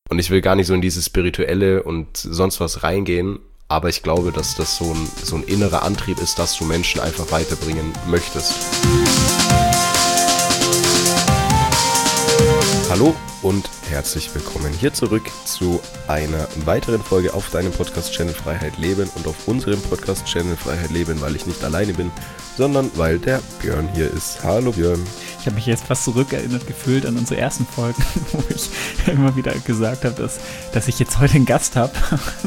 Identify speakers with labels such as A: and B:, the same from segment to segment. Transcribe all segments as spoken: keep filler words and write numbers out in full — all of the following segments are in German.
A: Und ich will gar nicht so in dieses Spirituelle und sonst was reingehen, aber ich glaube, dass das so ein, so ein innerer Antrieb ist, dass du Menschen einfach weiterbringen möchtest. Hallo und herzlich willkommen hier zurück zu einer weiteren Folge auf deinem Podcast-Channel Freiheit Leben und auf unserem Podcast-Channel Freiheit Leben, weil ich nicht alleine bin, sondern weil der Björn hier ist. Hallo Björn.
B: Ich habe mich jetzt fast zurückerinnert gefühlt an unsere ersten Folgen, wo ich immer wieder gesagt habe, dass, dass ich jetzt heute einen Gast habe.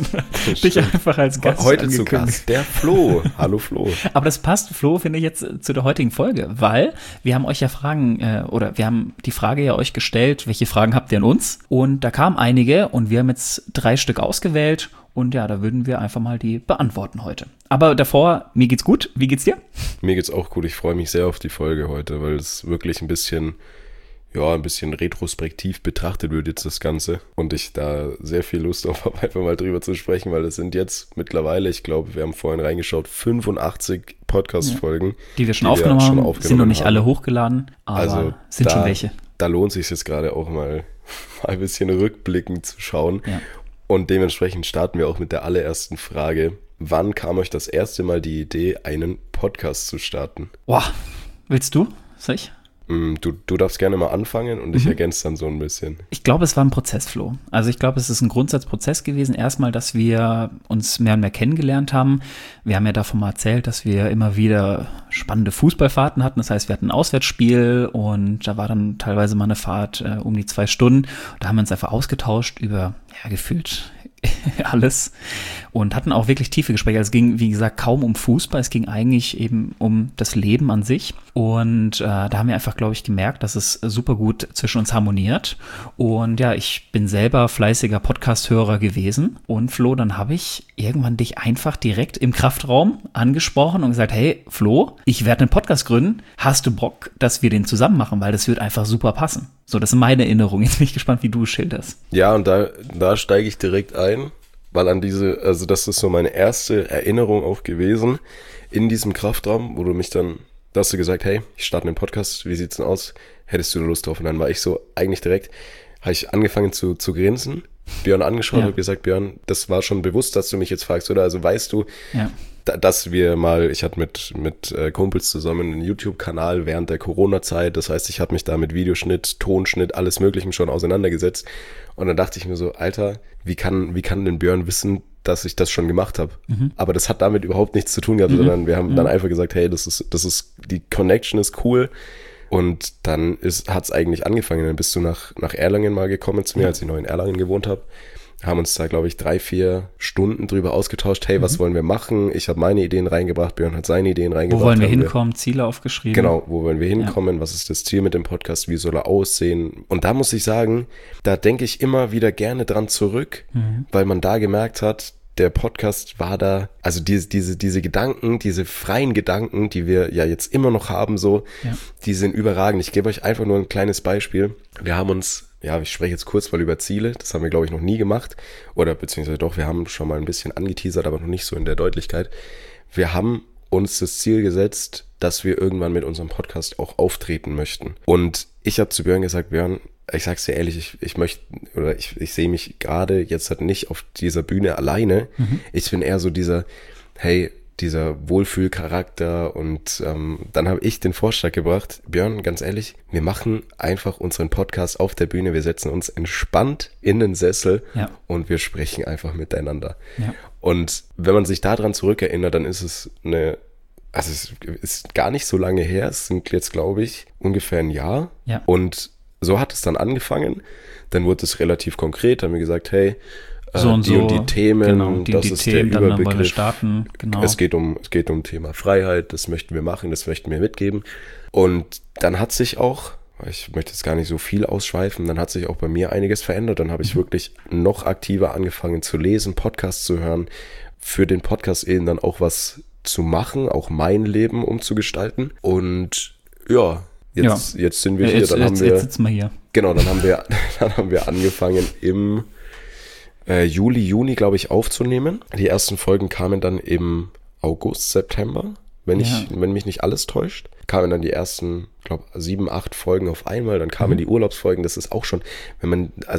B: Dich einfach als Gast
A: Heute zu Gast, der Flo. Hallo Flo.
B: Aber das passt, Flo, finde ich jetzt zu der heutigen Folge, weil wir haben euch ja Fragen, äh, oder wir haben die Frage ja euch gestellt, welche Fragen habt ihr an uns? Und da kamen einige und wir haben jetzt drei Stück ausgewählt. Und ja, da würden wir einfach mal die beantworten heute. Aber davor, mir geht's gut. Wie geht's dir?
A: Mir geht's auch gut. Ich freue mich sehr auf die Folge heute, weil es wirklich ein bisschen, ja, ein bisschen retrospektiv betrachtet wird jetzt das Ganze. Und ich da sehr viel Lust auf habe, einfach mal drüber zu sprechen, weil es sind jetzt mittlerweile, ich glaube, wir haben vorhin reingeschaut, fünfundachtzig Podcast-Folgen.
B: Ja, die wir schon die aufgenommen wir schon haben, aufgenommen sind noch nicht haben. Alle hochgeladen, aber also sind da, schon welche.
A: Da lohnt es sich jetzt gerade auch mal, mal ein bisschen rückblickend zu schauen. Ja. Und dementsprechend starten wir auch mit der allerersten Frage. Wann kam euch das erste Mal die Idee, einen Podcast zu starten?
B: Boah, willst du? Soll ich?
A: Du, du darfst gerne mal anfangen und ich mhm. ergänze dann so ein bisschen.
B: Ich glaube, es war ein Prozess, Flo. Also ich glaube, es ist ein Grundsatzprozess gewesen. Erstmal, dass wir uns mehr und mehr kennengelernt haben. Wir haben ja davon mal erzählt, dass wir immer wieder spannende Fußballfahrten hatten. Das heißt, wir hatten ein Auswärtsspiel und da war dann teilweise mal eine Fahrt äh, um die zwei Stunden. Da haben wir uns einfach ausgetauscht über, ja, gefühlt alles und hatten auch wirklich tiefe Gespräche. Also es ging, wie gesagt, kaum um Fußball, es ging eigentlich eben um das Leben an sich und äh, da haben wir einfach, glaube ich, gemerkt, dass es super gut zwischen uns harmoniert und ja, ich bin selber fleißiger Podcast-Hörer gewesen und Flo, dann habe ich irgendwann dich einfach direkt im Kraftraum angesprochen und gesagt, hey Flo, ich werde einen Podcast gründen, hast du Bock, dass wir den zusammen machen, weil das wird einfach super passen. So, das ist meine Erinnerung. Jetzt bin ich gespannt, wie du es schilderst.
A: Ja, und da, da steige ich direkt ein, weil an diese, also das ist so meine erste Erinnerung auch gewesen in diesem Kraftraum, wo du mich dann, da hast du gesagt, hey, ich starte einen Podcast, wie sieht's denn aus? Hättest du da Lust drauf? Und dann war ich so eigentlich direkt, habe ich angefangen zu, zu grinsen, Björn angeschaut und ja. gesagt, Björn, das war schon bewusst, dass du mich jetzt fragst, oder? Also weißt du, ja. dass wir mal, ich hatte mit mit äh, Kumpels zusammen einen YouTube-Kanal während der Corona-Zeit, das heißt, ich habe mich da mit Videoschnitt, Tonschnitt, alles Möglichen schon auseinandergesetzt und dann dachte ich mir so, Alter, wie kann wie kann denn Björn wissen, dass ich das schon gemacht habe? Mhm. Aber das hat damit überhaupt nichts zu tun gehabt, mhm. sondern wir haben mhm. dann einfach gesagt, hey, das ist das ist die Connection ist cool. Und dann ist hat's eigentlich angefangen. Dann bist du nach nach Erlangen mal gekommen zu mir, als ich noch in Erlangen gewohnt habe. Haben uns da, glaube ich, drei, vier Stunden drüber ausgetauscht. Hey, mhm. was wollen wir machen? Ich habe meine Ideen reingebracht, Björn hat seine Ideen reingebracht.
B: Wo wollen wir hinkommen? Wir, Ziele aufgeschrieben.
A: Genau, wo wollen wir hinkommen? Ja. Was ist das Ziel mit dem Podcast? Wie soll er aussehen? Und da muss ich sagen, da denke ich immer wieder gerne dran zurück, mhm. weil man da gemerkt hat, der Podcast war da, also diese, diese, diese Gedanken, diese freien Gedanken, die wir ja jetzt immer noch haben, so, ja. die sind überragend. Ich gebe euch einfach nur ein kleines Beispiel. Wir haben uns, ja, ich spreche jetzt kurz mal über Ziele, das haben wir, glaube ich, noch nie gemacht. Oder beziehungsweise doch, wir haben schon mal ein bisschen angeteasert, aber noch nicht so in der Deutlichkeit. Wir haben uns das Ziel gesetzt, dass wir irgendwann mit unserem Podcast auch auftreten möchten. Und ich habe zu Björn gesagt, Björn, ich sag's dir ehrlich, ich, ich möchte, oder ich, ich sehe mich gerade jetzt halt nicht auf dieser Bühne alleine. Mhm. Ich bin eher so dieser, hey, dieser Wohlfühlcharakter und ähm, dann habe ich den Vorschlag gebracht, Björn, ganz ehrlich, wir machen einfach unseren Podcast auf der Bühne, wir setzen uns entspannt in den Sessel ja. und wir sprechen einfach miteinander. Ja. Und wenn man sich daran zurückerinnert, dann ist es eine, also es ist gar nicht so lange her, es sind jetzt, glaube ich, ungefähr ein Jahr ja. und so hat es dann angefangen, dann wurde es relativ konkret, haben wir gesagt, hey,
B: so und
A: die
B: so,
A: und die Themen,
B: genau, die
A: das
B: die
A: ist
B: Themen,
A: der
B: Überbegriff.
A: Überbegriff.
B: Starten, genau.
A: Es geht um, es geht um Thema Freiheit, das möchten wir machen, das möchten wir mitgeben. Und dann hat sich auch, ich möchte jetzt gar nicht so viel ausschweifen, dann hat sich auch bei mir einiges verändert. Dann habe ich mhm. wirklich noch aktiver angefangen zu lesen, Podcasts zu hören, für den Podcast eben dann auch was zu machen, auch mein Leben umzugestalten. Und ja, Jetzt, ja. jetzt sind wir hier,
B: jetzt,
A: dann
B: jetzt,
A: haben wir,
B: jetzt sitzen wir hier.
A: Genau, dann haben wir, dann haben wir angefangen im äh, Juli, Juni, glaube ich, aufzunehmen. Die ersten Folgen kamen dann im August, September, wenn ich, ja. wenn mich nicht alles täuscht. Kamen dann die ersten, glaube sieben, acht Folgen auf einmal, dann kamen mhm. die Urlaubsfolgen. Das ist auch schon, wenn man, also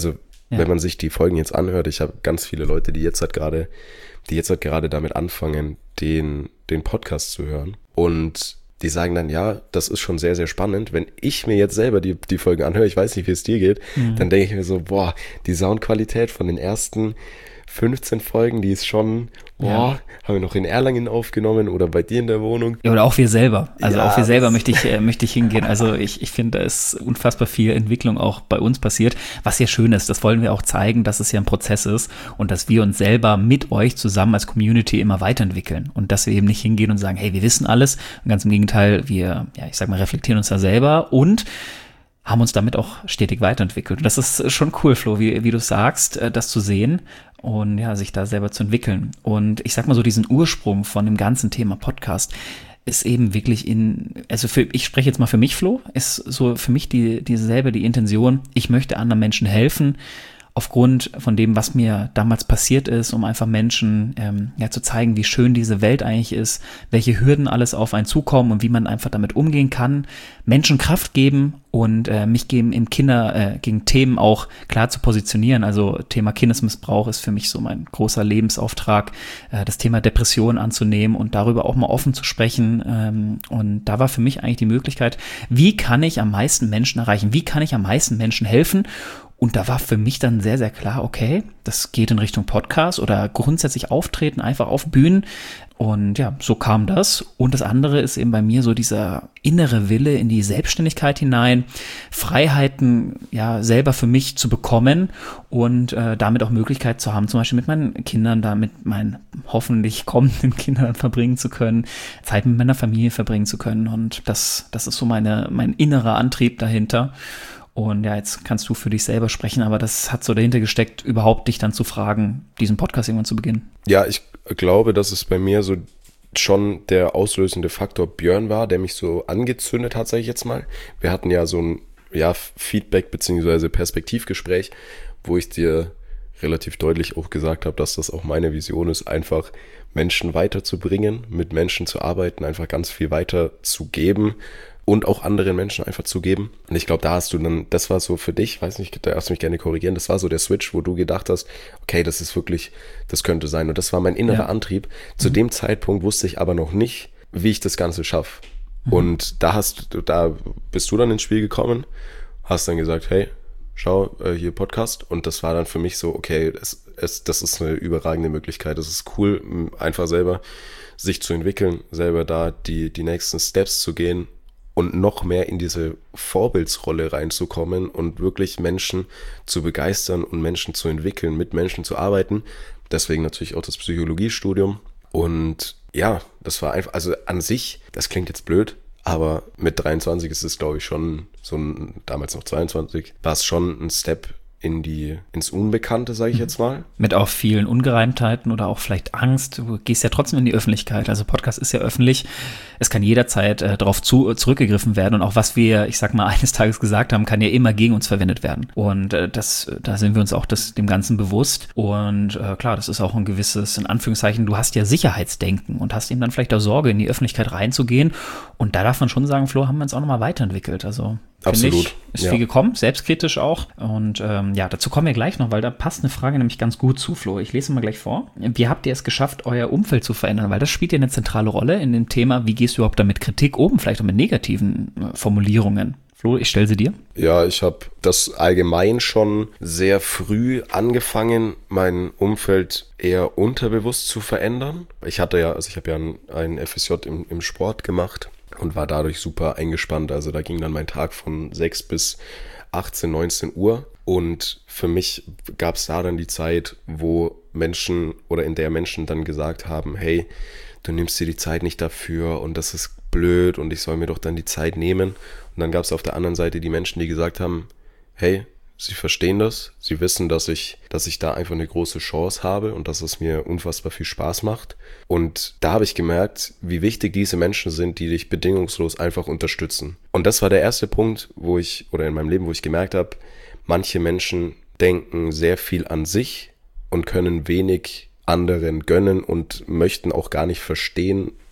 B: Ja.
A: Wenn man sich die Folgen jetzt anhört, ich habe ganz viele Leute, die jetzt halt gerade, die jetzt halt gerade damit anfangen, den, den Podcast zu hören. Und die sagen dann, ja, das ist schon sehr, sehr spannend. Wenn ich mir jetzt selber die, die Folgen anhöre, ich weiß nicht, wie es dir geht, mhm. dann denke ich mir so, boah, die Soundqualität von den ersten fünfzehn Folgen, die ist schon, boah, ja. haben wir noch in Erlangen aufgenommen oder bei dir in der Wohnung.
B: Ja, oder auch wir selber. Also
A: ja,
B: auch wir selber möchte ich, äh, möchte ich hingehen. Also ich, ich finde, da ist unfassbar viel Entwicklung auch bei uns passiert, was ja schön ist. Das wollen wir auch zeigen, dass es ja ein Prozess ist und dass wir uns selber mit euch zusammen als Community immer weiterentwickeln und dass wir eben nicht hingehen und sagen, hey, wir wissen alles. Und ganz im Gegenteil, wir, ja, ich sag mal, reflektieren uns da selber und haben uns damit auch stetig weiterentwickelt. Und das ist schon cool, Flo, wie, wie du sagst, das zu sehen und ja, sich da selber zu entwickeln. Und ich sag mal so, diesen Ursprung von dem ganzen Thema Podcast ist eben wirklich in, also für, ich spreche jetzt mal für mich, Flo, ist so für mich die, dieselbe, die Intention, ich möchte anderen Menschen helfen, aufgrund von dem, was mir damals passiert ist, um einfach Menschen ähm, ja, zu zeigen, wie schön diese Welt eigentlich ist, welche Hürden alles auf einen zukommen und wie man einfach damit umgehen kann, Menschen Kraft geben und äh, mich geben im Kinder, äh, gegen Themen auch klar zu positionieren. Also Thema Kindesmissbrauch ist für mich so mein großer Lebensauftrag, äh, das Thema Depression anzunehmen und darüber auch mal offen zu sprechen. Ähm, und da war für mich eigentlich die Möglichkeit, wie kann ich am meisten Menschen erreichen? Wie kann ich am meisten Menschen helfen? Und da war für mich dann sehr, sehr klar, okay, das geht in Richtung Podcast oder grundsätzlich auftreten, einfach auf Bühnen. Und ja, so kam das. Und das andere ist eben bei mir so dieser innere Wille in die Selbstständigkeit hinein, Freiheiten ja selber für mich zu bekommen und äh, damit auch Möglichkeit zu haben, zum Beispiel mit meinen Kindern, da mit meinen hoffentlich kommenden Kindern verbringen zu können, Zeit mit meiner Familie verbringen zu können. Und das, das ist so meine, mein innerer Antrieb dahinter. Und ja, jetzt kannst du für dich selber sprechen, aber das hat so dahinter gesteckt, überhaupt dich dann zu fragen, diesen Podcast irgendwann zu beginnen.
A: Ja, ich glaube, dass es bei mir so schon der auslösende Faktor Björn war, der mich so angezündet hat, sage ich jetzt mal. Wir hatten ja so ein ja, Feedback- bzw. Perspektivgespräch, wo ich dir relativ deutlich auch gesagt habe, dass das auch meine Vision ist, einfach Menschen weiterzubringen, mit Menschen zu arbeiten, einfach ganz viel weiterzugeben und auch anderen Menschen einfach zu geben. Und ich glaube, da hast du dann, das war so für dich, weiß nicht, da darfst du mich gerne korrigieren, das war so der Switch, wo du gedacht hast, okay, das ist wirklich, das könnte sein. Und das war mein innerer ja. Antrieb. Zu mhm. dem Zeitpunkt wusste ich aber noch nicht, wie ich das Ganze schaffe. Mhm. Und da hast du, da bist du dann ins Spiel gekommen, hast dann gesagt, hey, schau, äh, hier Podcast. Und das war dann für mich so, okay, es, es, das ist eine überragende Möglichkeit. Das ist cool, einfach selber sich zu entwickeln, selber da die, die nächsten Steps zu gehen und noch mehr in diese Vorbildsrolle reinzukommen und wirklich Menschen zu begeistern und Menschen zu entwickeln, mit Menschen zu arbeiten. Deswegen natürlich auch das Psychologiestudium. Und ja, das war einfach, also an sich, das klingt jetzt blöd, aber mit dreiundzwanzig ist es, glaube ich, schon so ein, damals noch zweiundzwanzig, war es schon ein Step in die, ins Unbekannte, sage ich jetzt mal.
B: Mit auch vielen Ungereimtheiten oder auch vielleicht Angst. Du gehst ja trotzdem in die Öffentlichkeit. Also Podcast ist ja öffentlich. Es kann jederzeit äh, darauf zu, zurückgegriffen werden. Und auch was wir, ich sag mal, eines Tages gesagt haben, kann ja immer gegen uns verwendet werden. Und äh, das, da sind wir uns auch das, dem Ganzen bewusst. Und äh, klar, das ist auch ein gewisses, in Anführungszeichen, du hast ja Sicherheitsdenken und hast eben dann vielleicht auch Sorge, in die Öffentlichkeit reinzugehen. Und da darf man schon sagen, Flo, haben wir uns auch nochmal weiterentwickelt. Also
A: absolut.
B: Ich, ist
A: ja.
B: viel gekommen, selbstkritisch auch. Und ähm, ja, dazu kommen wir gleich noch, weil da passt eine Frage nämlich ganz gut zu, Flo. Ich lese mal gleich vor. Wie habt ihr es geschafft, euer Umfeld zu verändern? Weil das spielt ja eine zentrale Rolle in dem Thema, wie gehst du überhaupt damit Kritik um, vielleicht auch mit negativen äh, Formulierungen. Flo, ich stelle sie dir.
A: Ja, ich habe das allgemein schon sehr früh angefangen, mein Umfeld eher unterbewusst zu verändern. Ich hatte ja, also ich habe ja ein, ein F S J im, im Sport gemacht und war dadurch super eingespannt. Also da ging dann mein Tag von sechs bis achtzehn, neunzehn Uhr. Und für mich gab es da dann die Zeit, wo Menschen oder in der Menschen dann gesagt haben, hey, du nimmst dir die Zeit nicht dafür und das ist blöd und ich soll mir doch dann die Zeit nehmen. Und dann gab es auf der anderen Seite die Menschen, die gesagt haben, hey, sie verstehen das, sie wissen, dass ich, dass ich da einfach eine große Chance habe und dass es mir unfassbar viel Spaß macht. Und da habe ich gemerkt, wie wichtig diese Menschen sind, die dich bedingungslos einfach unterstützen. Und das war der erste Punkt, wo ich, oder in meinem Leben, wo ich gemerkt habe, manche Menschen denken sehr viel an sich und können wenig anderen gönnen und möchten auch gar nicht verstehen,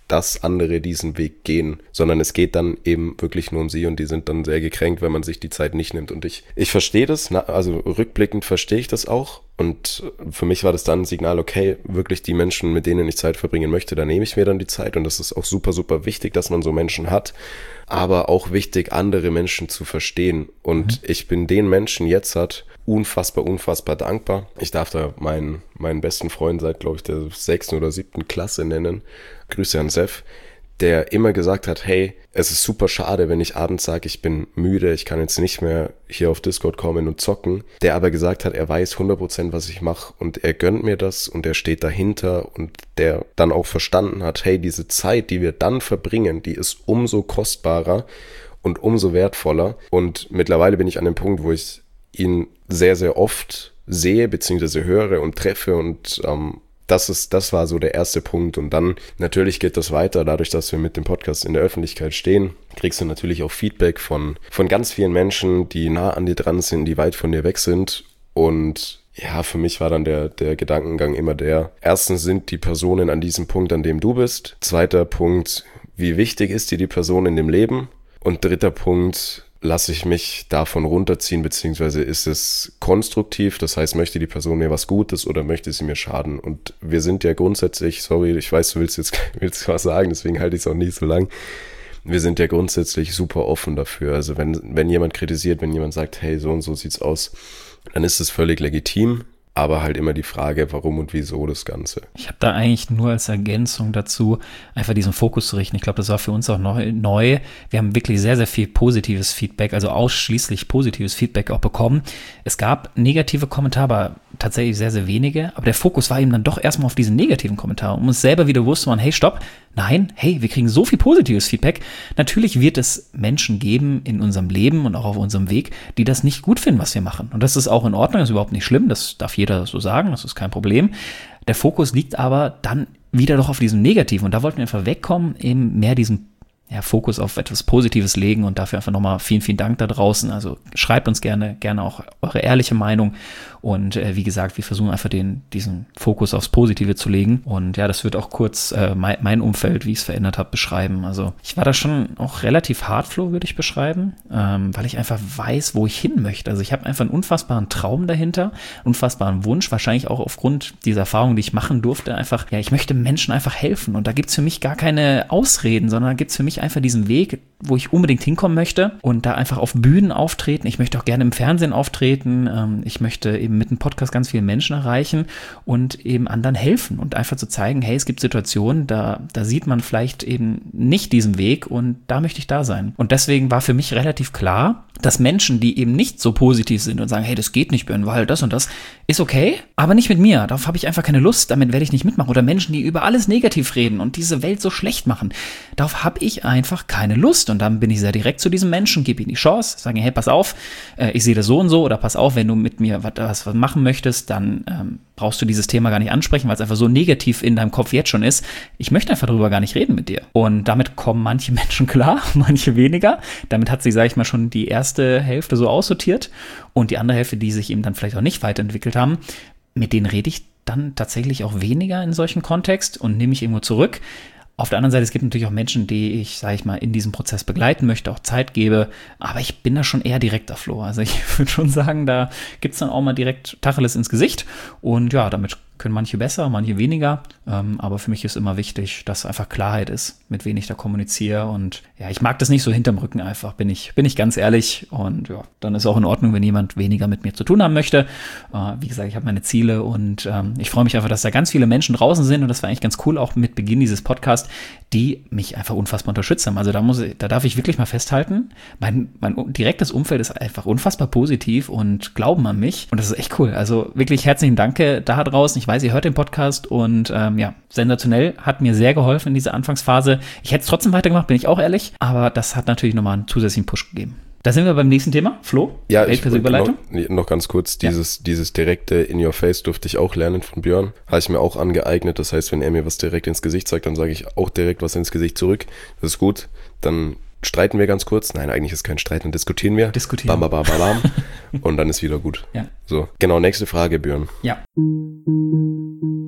A: dass andere diesen Weg gehen, sondern es geht dann eben wirklich nur um sie und die sind dann sehr gekränkt, wenn man sich die Zeit nicht nimmt. Und ich, ich verstehe das, also rückblickend verstehe ich das auch und für mich war das dann ein Signal, okay, wirklich die Menschen, mit denen ich Zeit verbringen möchte, da nehme ich mir dann die Zeit und das ist auch super, super wichtig, dass man so Menschen hat, aber auch wichtig, andere Menschen zu verstehen und mhm. ich bin den Menschen jetzt halt unfassbar, unfassbar dankbar. Ich darf da meinen, meinen besten Freund seit, glaube ich, der sechsten oder siebten Klasse nennen. Grüße an Sef, der immer gesagt hat, hey, es ist super schade, wenn ich abends sage, ich bin müde, ich kann jetzt nicht mehr hier auf Discord kommen und zocken. Der aber gesagt hat, er weiß hundert Prozent, was ich mache und er gönnt mir das und er steht dahinter und der dann auch verstanden hat, hey, diese Zeit, die wir dann verbringen, die ist umso kostbarer und umso wertvoller. Und mittlerweile bin ich an dem Punkt, wo ich ihn sehr, sehr oft sehe, beziehungsweise höre und treffe und ähm, das ist, das war so der erste Punkt und dann natürlich geht das weiter, dadurch, dass wir mit dem Podcast in der Öffentlichkeit stehen, kriegst du natürlich auch Feedback von, von ganz vielen Menschen, die nah an dir dran sind, die weit von dir weg sind und ja, für mich war dann der, der Gedankengang immer der, erstens sind die Personen an diesem Punkt, an dem du bist, zweiter Punkt, wie wichtig ist dir die Person in dem Leben und dritter Punkt, lasse ich mich davon runterziehen, beziehungsweise ist es konstruktiv, das heißt, möchte die Person mir was Gutes oder möchte sie mir schaden? Und wir sind ja grundsätzlich, sorry, ich weiß, du willst jetzt willst was sagen, deswegen halte ich es auch nicht so lang. Wir sind ja grundsätzlich super offen dafür. Also wenn, wenn jemand kritisiert, wenn jemand sagt, hey, so und so sieht's aus, dann ist es völlig legitim. Aber halt immer die Frage, warum und wieso das Ganze.
B: Ich habe da eigentlich nur als Ergänzung dazu, einfach diesen Fokus zu richten. Ich glaube, das war für uns auch neu, neu. Wir haben wirklich sehr, sehr viel positives Feedback, also ausschließlich positives Feedback auch bekommen. Es gab negative Kommentare, aber tatsächlich sehr, sehr wenige. Aber der Fokus war eben dann doch erstmal auf diesen negativen Kommentaren. Um uns selber wieder wusste man, hey, stopp, nein, hey, wir kriegen so viel positives Feedback. Natürlich wird es Menschen geben in unserem Leben und auch auf unserem Weg, die das nicht gut finden, was wir machen. Und das ist auch in Ordnung, das ist überhaupt nicht schlimm, das darf jeder so sagen, das ist kein Problem. Der Fokus liegt aber dann wieder doch auf diesem Negativen. Und da wollten wir einfach wegkommen, eben mehr diesen ja, Fokus auf etwas Positives legen und dafür einfach nochmal vielen, vielen Dank da draußen. Also schreibt uns gerne, gerne auch eure ehrliche Meinung und äh, wie gesagt, wir versuchen einfach den, diesen Fokus aufs Positive zu legen und ja, das wird auch kurz äh, mein, mein Umfeld, wie ich es verändert habe, beschreiben. Also ich war da schon auch relativ hardflow, würde ich beschreiben, ähm, weil ich einfach weiß, wo ich hin möchte. Also ich habe einfach einen unfassbaren Traum dahinter, unfassbaren Wunsch, wahrscheinlich auch aufgrund dieser Erfahrung, die ich machen durfte, einfach, ja, ich möchte Menschen einfach helfen und da gibt's für mich gar keine Ausreden, sondern da gibt's für mich einfach diesen Weg, wo ich unbedingt hinkommen möchte und da einfach auf Bühnen auftreten. Ich möchte auch gerne im Fernsehen auftreten. Ähm, ich möchte eben mit dem Podcast ganz viele Menschen erreichen und eben anderen helfen und einfach zu zeigen, hey, es gibt Situationen, da, da sieht man vielleicht eben nicht diesen Weg und da möchte ich da sein. Und deswegen war für mich relativ klar, dass Menschen, die eben nicht so positiv sind und sagen, hey, das geht nicht, Björn, weil das und das, ist okay, aber nicht mit mir. Darauf habe ich einfach keine Lust, damit werde ich nicht mitmachen. Oder Menschen, die über alles negativ reden und diese Welt so schlecht machen. Darauf habe ich einfach keine Lust. Und dann bin ich sehr direkt zu diesem Menschen, gebe ihm die Chance, sage, hey, pass auf, äh, ich sehe das so und so, oder pass auf, wenn du mit mir was, was machen möchtest, dann ähm, brauchst du dieses Thema gar nicht ansprechen, weil es einfach so negativ in deinem Kopf jetzt schon ist. Ich möchte einfach darüber gar nicht reden mit dir. Und damit kommen manche Menschen klar, manche weniger. Damit hat sich, sage ich mal, schon die erste Hälfte so aussortiert. Und die andere Hälfte, die sich eben dann vielleicht auch nicht weiterentwickelt haben, mit denen rede ich dann tatsächlich auch weniger in solchen Kontext und nehme mich irgendwo zurück. Auf der anderen Seite, es gibt natürlich auch Menschen, die ich, sage ich mal, in diesem Prozess begleiten möchte, auch Zeit gebe, aber ich bin da schon eher direkter Flo. Also ich würde schon sagen, da gibt's dann auch mal direkt Tacheles ins Gesicht und ja, damit können manche besser, manche weniger, ähm, aber für mich ist immer wichtig, dass einfach Klarheit ist, mit wem ich da kommuniziere und ja, ich mag das nicht so hinterm Rücken einfach, bin ich, bin ich ganz ehrlich und ja, dann ist auch in Ordnung, wenn jemand weniger mit mir zu tun haben möchte. Äh, wie gesagt, ich habe meine Ziele und ähm, ich freue mich einfach, dass da ganz viele Menschen draußen sind und das war eigentlich ganz cool, auch mit Beginn dieses Podcasts, die mich einfach unfassbar unterstützt haben. Also da muss ich, da darf ich wirklich mal festhalten, mein, mein direktes Umfeld ist einfach unfassbar positiv und glauben an mich und das ist echt cool. Also wirklich herzlichen Dank da draußen. Ich weiß, ihr hört den Podcast und ähm, ja, sensationell, hat mir sehr geholfen in dieser Anfangsphase. Ich hätte es trotzdem weitergemacht, bin ich auch ehrlich, aber das hat natürlich nochmal einen zusätzlichen Push gegeben. Da sind wir beim nächsten Thema. Flo?
A: Ja, ich noch, noch ganz kurz, dieses, ja. dieses direkte In Your Face durfte ich auch lernen von Björn. Habe ich mir auch angeeignet. Das heißt, wenn er mir was direkt ins Gesicht sagt, dann sage ich auch direkt was ins Gesicht zurück. Das ist gut. Dann streiten wir ganz kurz. Nein, eigentlich ist kein Streit, dann diskutieren wir.
B: Diskutieren.
A: Bam, bam, bam, bam. Und dann ist wieder gut.
B: Ja.
A: So, genau, nächste Frage, Björn.
B: Ja.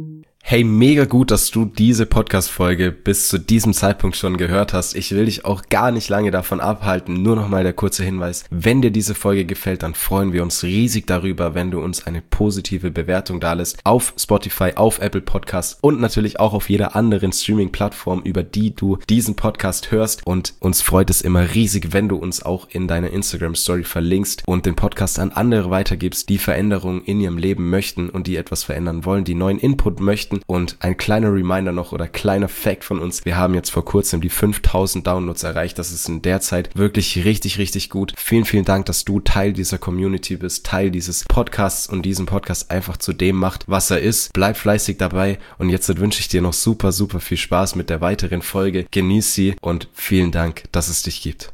A: Hey, mega gut, dass du diese Podcast-Folge bis zu diesem Zeitpunkt schon gehört hast. Ich will dich auch gar nicht lange davon abhalten. Nur nochmal der kurze Hinweis. Wenn dir diese Folge gefällt, dann freuen wir uns riesig darüber, wenn du uns eine positive Bewertung dalässt auf Spotify, auf Apple Podcasts und natürlich auch auf jeder anderen Streaming-Plattform, über die du diesen Podcast hörst. Und uns freut es immer riesig, wenn du uns auch in deiner Instagram-Story verlinkst und den Podcast an andere weitergibst, die Veränderungen in ihrem Leben möchten und die etwas verändern wollen, die neuen Input möchten. Und ein kleiner Reminder noch oder kleiner Fact von uns. Wir haben jetzt vor kurzem die fünftausend Downloads erreicht. Das ist in der Zeit wirklich richtig, richtig gut. Vielen, vielen Dank, dass du Teil dieser Community bist, Teil dieses Podcasts und diesen Podcast einfach zu dem macht, was er ist. Bleib fleißig dabei und jetzt wünsche ich dir noch super, super viel Spaß mit der weiteren Folge. Genieß sie und vielen Dank, dass es dich gibt.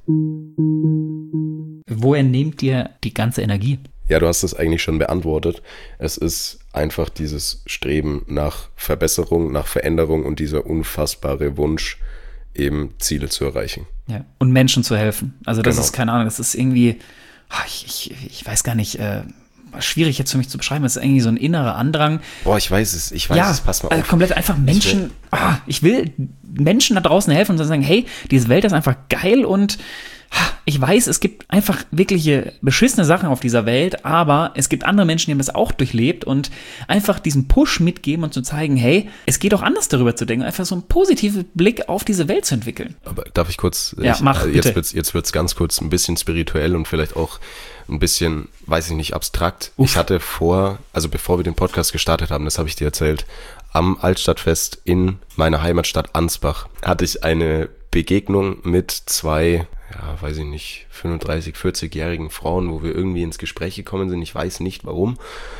B: Woher nehmt ihr die ganze Energie?
A: Ja, du hast es eigentlich schon beantwortet. Es ist einfach dieses Streben nach Verbesserung, nach Veränderung und dieser unfassbare Wunsch, eben Ziele zu erreichen.
B: Ja, und Menschen zu helfen. Also das
A: Genau.
B: ist, keine Ahnung, das ist irgendwie, ich, ich, ich weiß gar nicht, äh, schwierig jetzt für mich zu beschreiben, das ist irgendwie so ein innerer Andrang.
A: Boah, ich weiß es, ich weiß
B: ja,
A: es, pass mal auf.
B: Äh, komplett einfach Menschen, ich will, ah, ich will Menschen da draußen helfen und sagen, hey, diese Welt ist einfach geil und ich weiß, es gibt einfach wirkliche beschissene Sachen auf dieser Welt, aber es gibt andere Menschen, die haben das auch durchlebt und einfach diesen Push mitgeben und zu zeigen, hey, es geht auch anders darüber zu denken, einfach so einen positiven Blick auf diese Welt zu entwickeln.
A: Aber darf ich kurz,
B: ja,
A: ich,
B: mach,
A: also
B: bitte.
A: jetzt wird's, jetzt wird's ganz kurz ein bisschen spirituell und vielleicht auch ein bisschen, weiß ich nicht, abstrakt. Uff. Ich hatte vor, also bevor wir den Podcast gestartet haben, das habe ich dir erzählt, am Altstadtfest in meiner Heimatstadt Ansbach hatte ich eine Begegnung mit zwei, ja, weiß ich nicht, fünfunddreißig, vierzig-jährigen Frauen, wo wir irgendwie ins Gespräch gekommen sind. Ich weiß nicht warum.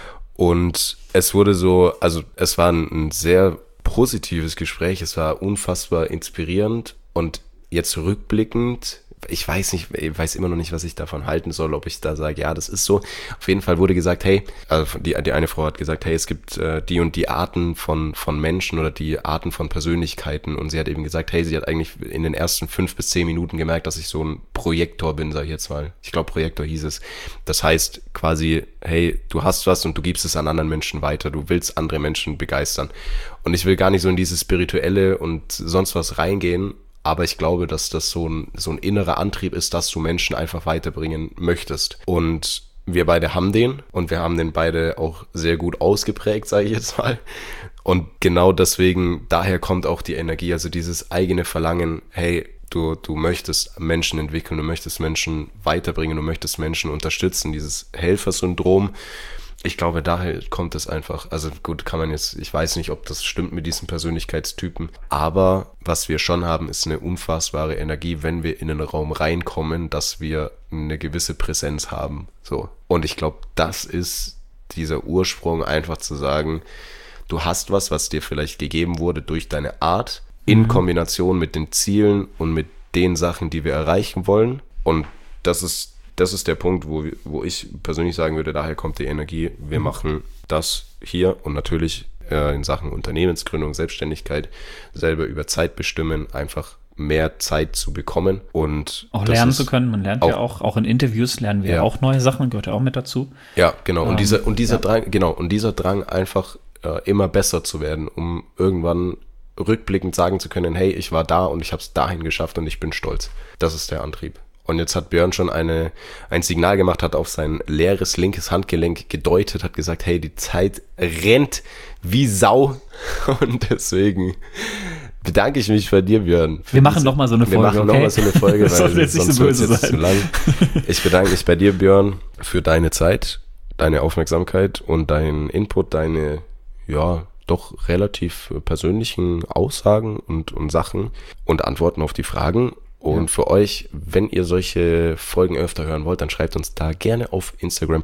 A: Und es wurde so, also es war ein, ein sehr positives Gespräch. Es war unfassbar inspirierend und jetzt rückblickend, ich weiß nicht, ich weiß immer noch nicht, was ich davon halten soll, ob ich da sage, ja, das ist so. Auf jeden Fall wurde gesagt, hey, also die, die eine Frau hat gesagt, hey, es gibt äh, die und die Arten von, von Menschen oder die Arten von Persönlichkeiten und sie hat eben gesagt, hey, sie hat eigentlich in den ersten fünf bis zehn Minuten gemerkt, dass ich so ein Projektor bin, sage ich jetzt mal. Ich glaube, Projektor hieß es. Das heißt quasi, hey, du hast was und du gibst es an anderen Menschen weiter, du willst andere Menschen begeistern. Und ich will gar nicht so in dieses Spirituelle und sonst was reingehen, aber ich glaube, dass das so ein, so ein innerer Antrieb ist, dass du Menschen einfach weiterbringen möchtest. Und wir beide haben den und wir haben den beide auch sehr gut ausgeprägt, sage ich jetzt mal. Und genau deswegen, daher kommt auch die Energie, also dieses eigene Verlangen, hey, du, du möchtest Menschen entwickeln, du möchtest Menschen weiterbringen, du möchtest Menschen unterstützen, dieses Helfersyndrom. Ich glaube, daher kommt es einfach. Also gut, kann man jetzt, ich weiß nicht, ob das stimmt mit diesen Persönlichkeitstypen, aber was wir schon haben, ist eine unfassbare Energie, wenn wir in einen Raum reinkommen, dass wir eine gewisse Präsenz haben. So. Und ich glaube, das ist dieser Ursprung, einfach zu sagen, du hast was, was dir vielleicht gegeben wurde durch deine Art, in mhm. Kombination mit den Zielen und mit den Sachen, die wir erreichen wollen. Und das ist Das ist der Punkt, wo, wo ich persönlich sagen würde, daher kommt die Energie. Wir machen das hier und natürlich äh, in Sachen Unternehmensgründung, Selbstständigkeit, selber über Zeit bestimmen, einfach mehr Zeit zu bekommen und
B: auch lernen zu können. Man lernt
A: auch,
B: ja auch, auch in Interviews lernen wir ja auch neue Sachen, gehört ja auch mit dazu.
A: Ja, genau. Und ähm, dieser, und dieser
B: ja.
A: Drang, genau, und dieser Drang einfach äh, immer besser zu werden, um irgendwann rückblickend sagen zu können, hey, ich war da und ich habe es dahin geschafft und ich bin stolz. Das ist der Antrieb. Und jetzt hat Björn schon eine, ein Signal gemacht, hat auf sein leeres linkes Handgelenk gedeutet, hat gesagt, hey, die Zeit rennt wie Sau. Und deswegen bedanke ich mich bei dir, Björn.
B: Wir machen diese, noch mal so eine Folge,
A: Wir machen
B: okay?
A: noch mal so eine Folge,
B: das
A: weil
B: jetzt
A: sonst wird es jetzt zu lang. Ich bedanke mich bei dir, Björn, für deine Zeit, deine Aufmerksamkeit und deinen Input, deine, ja, doch relativ persönlichen Aussagen und, und Sachen und Antworten auf die Fragen. Und ja. für euch, wenn ihr solche Folgen öfter hören wollt, dann schreibt uns da gerne auf Instagram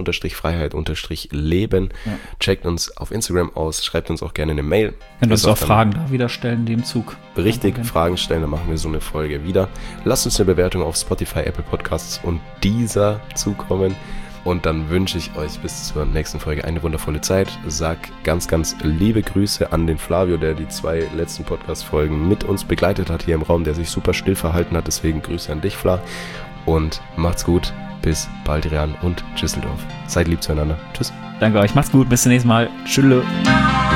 A: Podcast-Freiheit-Leben. Ja. Checkt uns auf Instagram aus, schreibt uns auch gerne eine Mail.
B: Könnt uns auch Fragen da wieder stellen, dem Zug.
A: Richtig, Fragen stellen, dann machen wir so eine Folge wieder. Lasst uns eine Bewertung auf Spotify, Apple Podcasts und dieser zukommen. Und dann wünsche ich euch bis zur nächsten Folge eine wundervolle Zeit. Sag ganz, ganz liebe Grüße an den Flavio, der die zwei letzten Podcast-Folgen mit uns begleitet hat hier im Raum, der sich super still verhalten hat. Deswegen Grüße an dich, Fla. Und macht's gut. Bis bald, Rian und Düsseldorf. Seid lieb zueinander. Tschüss.
B: Danke euch. Macht's gut. Bis zum nächsten Mal. Tschüss.